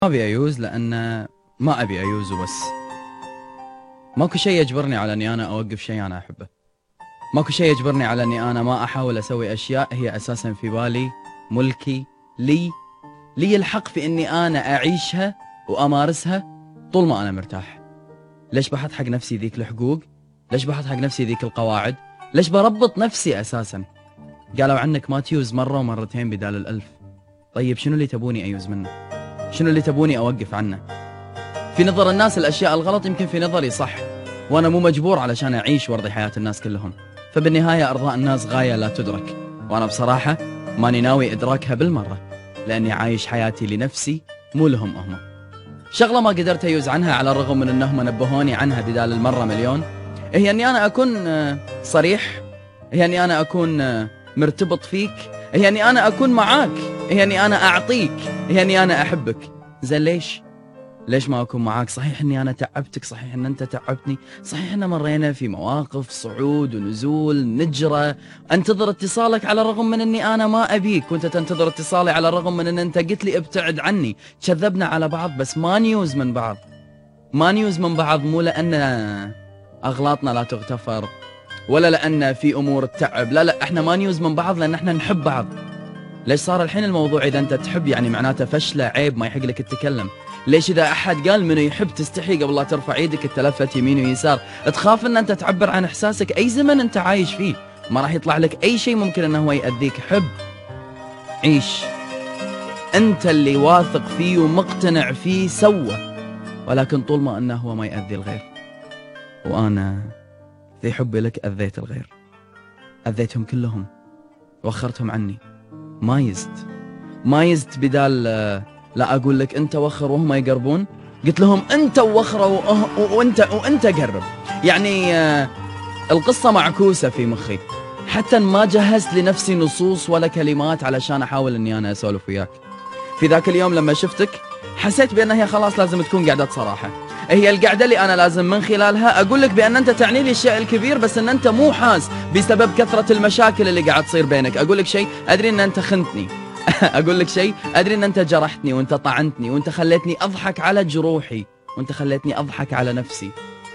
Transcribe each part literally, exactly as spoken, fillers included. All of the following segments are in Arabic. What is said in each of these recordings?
ما ابي ايوز لان ما ابي ايوز وبس. ماكو شيء يجبرني على اني انا اوقف شيء انا احبه. ماكو شيء يجبرني على اني انا ما احاول اسوي اشياء هي اساسا في بالي ملكي لي لي الحق في اني انا اعيشها وامارسها طول ما انا مرتاح. ليش بحط حق نفسي ذيك الحقوق؟ ليش بحط حق نفسي ذيك القواعد؟ ليش بربط نفسي اساسا؟ قالوا عنك ما تيوز مره ومرتين بدال الالف. طيب شنو اللي تبوني ايوز منه؟ شنو اللي تبوني اوقف عنه؟ في نظر الناس الاشياء الغلط يمكن في نظري صح، وانا مو مجبور علشان اعيش وارضي حياة الناس كلهم. فبالنهاية ارضاء الناس غاية لا تدرك، وانا بصراحة ماني ناوي ادراكها بالمرة، لاني عايش حياتي لنفسي مو لهم هم. شغلة ما قدرت ايوز عنها على الرغم من انهم نبهوني عنها بدال المرة مليون، هي اني انا اكون صريح، هي اني انا اكون مرتبط فيك، هي اني انا اكون معاك، هي اني انا اعطيك، هي اني انا احبك. زين ليش؟ ليش ما اكون معاك؟ صحيح اني انا تعبتك، صحيح ان انت تعبتني، صحيح ان مرينا في مواقف صعود ونزول نجرة، انتظر اتصالك على الرغم من اني انا ما ابيك، وانت تنتظر اتصالي على الرغم من ان انت قلت لي ابتعد عني. كذبنا على بعض بس ما نيوز من بعض. ما نيوز من بعض مو لان اغلاطنا لا تغتفر ولا لان في امور تتعب، لا لا، احنا ما نيوز من بعض لان احنا نحب بعض. ليش صار الحين الموضوع اذا انت تحب يعني معناته فشله، عيب، ما يحق لك تتكلم؟ ليش اذا احد قال منه يحب تستحي قبل لا ترفع ايدك تلفت يمين ويسار؟ تخاف ان انت تعبر عن احساسك اي زمن انت عايش فيه، ما راح يطلع لك اي شيء ممكن انه هو يأذيك. حب، عيش، انت اللي واثق فيه ومقتنع فيه سوى، ولكن طول ما انه هو ما يأذي الغير. وانا في حبي لك اذيت الغير، اذيتهم كلهم، وخرتهم عني، ما يزت ما يزت بدال لا اقول لك انت وخر وهم يقربون، قلت لهم انت وخروا وانت وانت قرب. يعني القصة معكوسة في مخي، حتى ما جهزت لنفسي نصوص ولا كلمات علشان احاول اني انا اسولف وياك. في ذاك اليوم لما شفتك حسيت بان هي خلاص لازم تكون قعدة صراحة، هي القعدة اللي انا لازم من خلالها اقول لك بان انت تعني لي الشيء الكبير، بس ان انت مو حاس بسبب كثرة المشاكل اللي قاعد تصير بينك. اقول لك شيء، ادري ان انت خنتني اقول لك شيء، ادري ان انت جرحتني وانت طعنتني وانت خليتني اضحك على جروحي وانت خليتني اضحك على نفسي.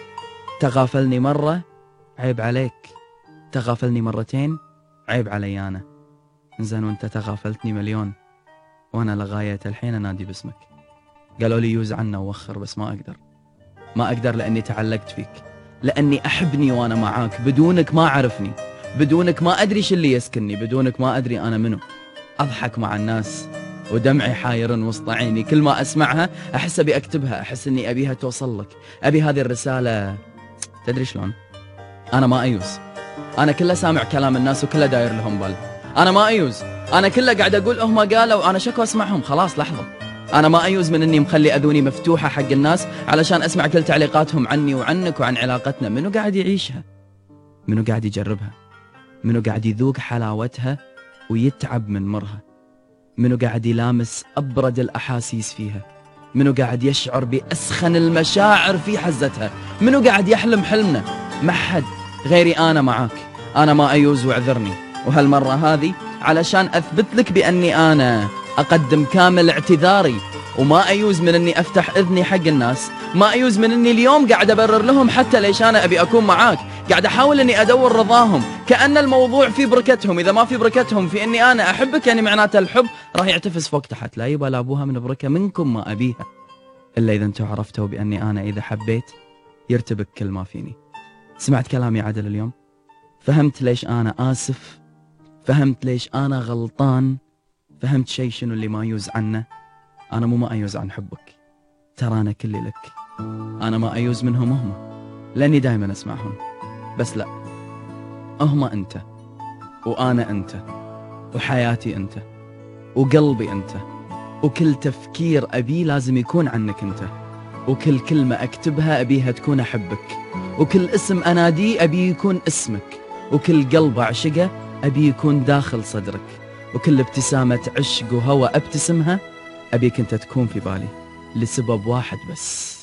تغافلني مرة عيب عليك، تغافلني مرتين عيب علي انا. زين وانت تغافلتني مليون، وانا لغاية الحين انادي باسمك. قالوا لي يوز عنا ووخر، بس ما اقدر، ما اقدر لاني تعلقت فيك، لاني احبني وانا معاك. بدونك ما اعرفني، بدونك ما ادري شو اللي يسكنني، بدونك ما ادري انا منو. اضحك مع الناس ودمعي حاير وسط عيني، كل ما اسمعها احس ابي اكتبها، احس اني ابيها توصل لك، ابي هذه الرسالة. تدري شلون؟ انا ما ايوز، انا كله سامع كلام الناس وكله داير لهم بال. انا ما ايوز، انا كله قاعد اقول هم قالوا، انا شكو اسمعهم. خلاص لحظة، انا ما ايوز من اني مخلي اذوني مفتوحة حق الناس علشان اسمع كل تعليقاتهم عني وعنك وعن علاقتنا. منو قاعد يعيشها؟ منو قاعد يجربها؟ منو قاعد يذوق حلاوتها ويتعب من مرها؟ منو قاعد يلامس أبرد الأحاسيس فيها؟ منو قاعد يشعر بأسخن المشاعر في حزتها؟ منو قاعد يحلم حلمنا؟ ما حد غيري أنا معاك. أنا ما أيوز واعذرني، وهالمرة هذه علشان أثبت لك بأني أنا أقدم كامل اعتذاري، وما أيوز من أني أفتح إذني حق الناس، ما أيوز من أني اليوم قاعد أبرر لهم حتى ليش أنا أبي أكون معاك، قاعد أحاول أني أدور رضاهم، كأن الموضوع في بركتهم. إذا ما في بركتهم في أني أنا أحبك يعني معناته الحب راح يعتفس فوق تحت. لا يبا لا أبوها من بركة منكم ما أبيها، إلا إذا أنتوا عرفتوا بأني أنا إذا حبيت يرتبك كل ما فيني. سمعت كلامي عدل اليوم؟ فهمت ليش أنا آسف؟ فهمت ليش أنا غلطان؟ فهمت شيء شنو اللي ما يوز عنه؟ أنا مو ما أيوز عن حبك، ترى أنا كلي لك. أنا ما أيوز منهم هم، لأني دايما أسمعهم، بس لا، هم أنت وأنا أنت وحياتي أنت وقلبي أنت، وكل تفكير أبيه لازم يكون عنك أنت، وكل كلمة أكتبها أبيها تكون أحبك، وكل اسم أناديه أبيه يكون اسمك، وكل قلب أعشقه أبيه يكون داخل صدرك، وكل ابتسامة عشق وهوى أبتسمها أبيك أنت تكون في بالي لسبب واحد بس.